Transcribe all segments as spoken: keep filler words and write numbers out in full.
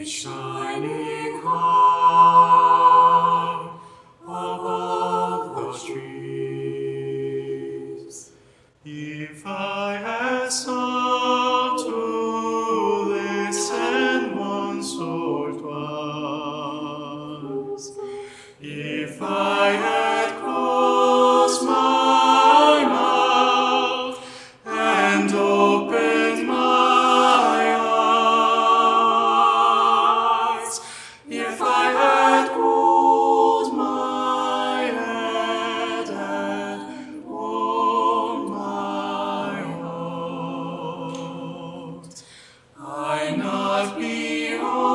shining high above the trees. If I had stopped to listen once or twice, if I had closed my mouth and opened my eyes, if I had cooled my head and warmed my heart, I'd not be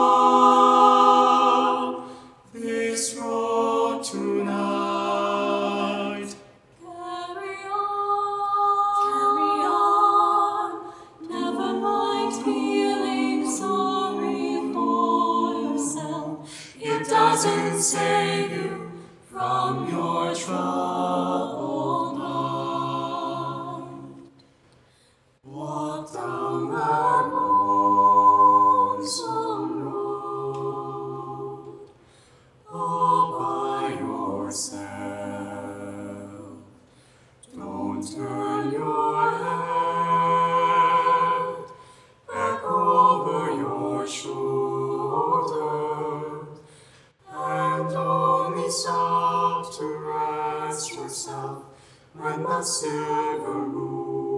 on this road tonight. Carry on, carry on. Never mind feeling sorry for yourself. It doesn't save you from your troubled mind. Walk down that lonesome road all by yourself. Don't turn your head back over your shoulder, and only stop to rest yourself when the silver moon